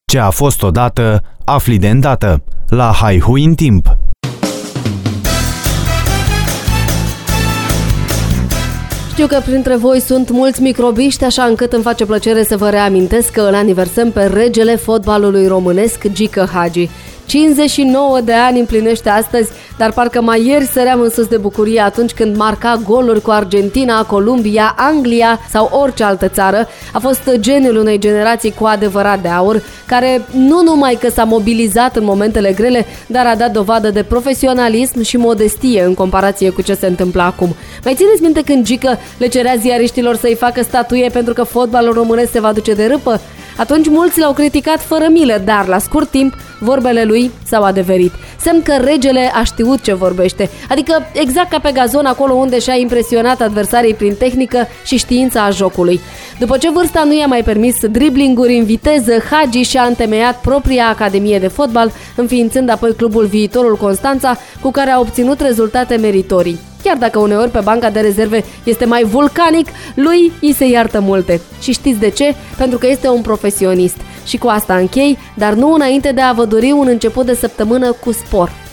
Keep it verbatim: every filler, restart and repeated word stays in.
Ce a fost odată, afli de îndată. La Haihui în timp. Știu că printre voi sunt mulți microbiști, așa încât îmi face plăcere să vă reamintesc că îl aniversăm pe regele fotbalului românesc, Gică Hagi. cincizeci și nouă de ani împlinește astăzi, dar parcă mai ieri săream în sus de bucurie atunci când marca goluri cu Argentina, Columbia, Anglia sau orice altă țară. A fost geniul unei generații cu adevărat de aur, care nu numai că s-a mobilizat în momentele grele, dar a dat dovadă de profesionalism și modestie în comparație cu ce se întâmplă acum. Mai țineți minte când Gică le cerea ziariștilor să-i facă statuie pentru că fotbalul românesc se va duce de râpă? Atunci mulți l-au criticat fără milă, dar la scurt timp vorbele lui s-au adeverit. Semn că regele a știut ce vorbește, adică exact ca pe gazon, acolo unde și-a impresionat adversarii prin tehnică și știința a jocului. După ce vârsta nu i-a mai permis driblinguri în viteză, Hagi și-a întemeiat propria academie de fotbal, înființând apoi clubul Viitorul Constanța, cu care a obținut rezultate meritorii. Chiar dacă uneori pe banca de rezerve este mai vulcanic, lui îi se iartă multe. Și știți de ce? Pentru că este un profesionist. Și cu asta închei, dar nu înainte de a vă dori un început de săptămână cu spor.